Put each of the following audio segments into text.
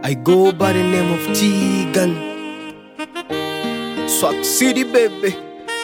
I go by the name of Tegan. Swag City baby.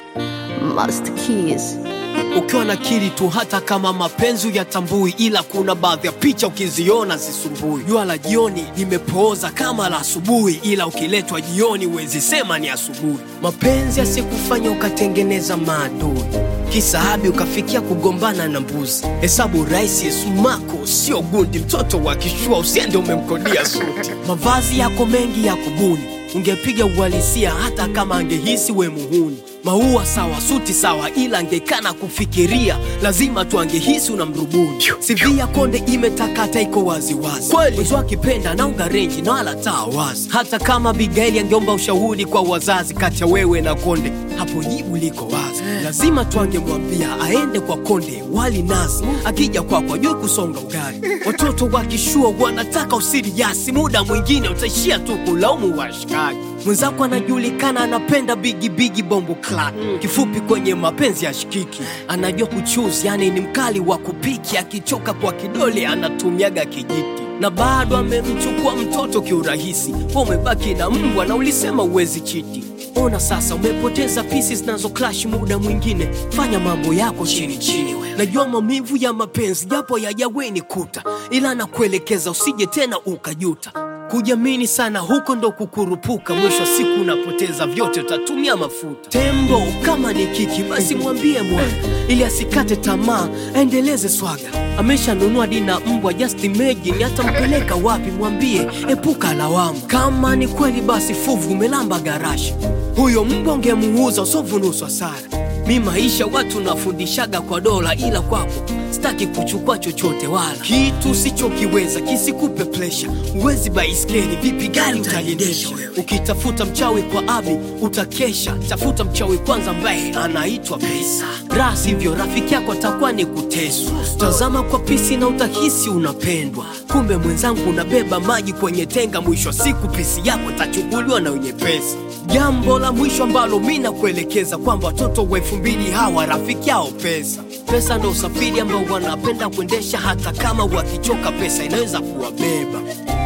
Master Keys. Ukiwa na akili tu hata kama mapenzi yatambui, ila kuna baadhi ya picha ukiziona zisumbui. Jua la jioni limepooza kama la asubuhi, ila ukiletwa jioni huwezi sema ni asubuhi. Mapenzi yasikufanya ukatengeneza maadui, kisahabi ukafikia kugombana na mbuzi. Hesabu rahisi Yesu mako sio gundi, mtoto wa kishua usiende umemkodia suti. Mavazi yako mengi ya kubuni, ungepiga uhalisia hata kama angehisi we muhuni. Maua sawa, suti sawa, ila angekana kufikiria lazima tu angehisi unamrubuni. CV ya Konde imetakata iko wazi wazi, mwezo akipenda na unga renji na wala taa wazi. Hata kama Abigail angeomba ushauri kwa wazazi, kati ya wewe na Konde hapo jibu liko wazi. Lazima tu angemwambia aende kwa Konde wali nazi, akija kwako ajue kusonga ugali. Watoto wakishua wanataka usiriasi, muda mwingine utaishia tu kulaumu washikaji. Mwenzako anajulikana anapenda bigi bombo clat, kifupi kwenye mapenzi ya shikiki. Anajua kuchuzi, yani ni mkali wa kupiki, akichoka kwa kidole anatumiaga kijiti. Na bado amemchukua mtoto kiurahisi, umebaki na mbwa na ulisema uwezi chiti. Ona sasa umepoteza pieces nazo clash, muda mwingine fanya mambo yako chini chini. Najua maumivu ya mapenzi japo yajaweni kuta, ila nakuelekeza usije tena ukajuta. Kujamini sana huko ndo kukurupuka, mwisho siku unapoteza vyote, utatumia mafuta. Tembo kama ni kiki basi mwambie mwana, ili asikate tamaa endeleze swaga. Ameshanunua dina mbwa just imagine, atampeleka wapi mwambie epuka lawama. Kama ni kweli basi fuvu umelamba garashi, huyo mbwa ungemuuza usovu nusu hasara. Mi maisha watu nafundishaga kwa dola, ila kwako sitaki kuchukua chochote wala kitu sichokiweza kisikupe pressure. Uwezi baiskeli vipi gari utaliendesha? Ukitafuta mchawi kwa Abi utakesha, tafuta mchawi kwanza ambaye anaitwa pesa. Rasi hivyo rafiki yako atakuwa ni kuteswa. Tazama kwa pisi na utahisi unapendwa, kumbe mwenzangu unabeba maji kwenye tenga. Mwisho siku pisi yako tachukuliwa na wenye pesa. Jambo la mwisho ambalo mimi nakuelekeza kwamba watoto wa 2000 hawa rafiki yao pesa. Pesa ndo usafiri ambao wanapenda kuendesha, hata kama wakichoka pesa inaweza kuwabeba.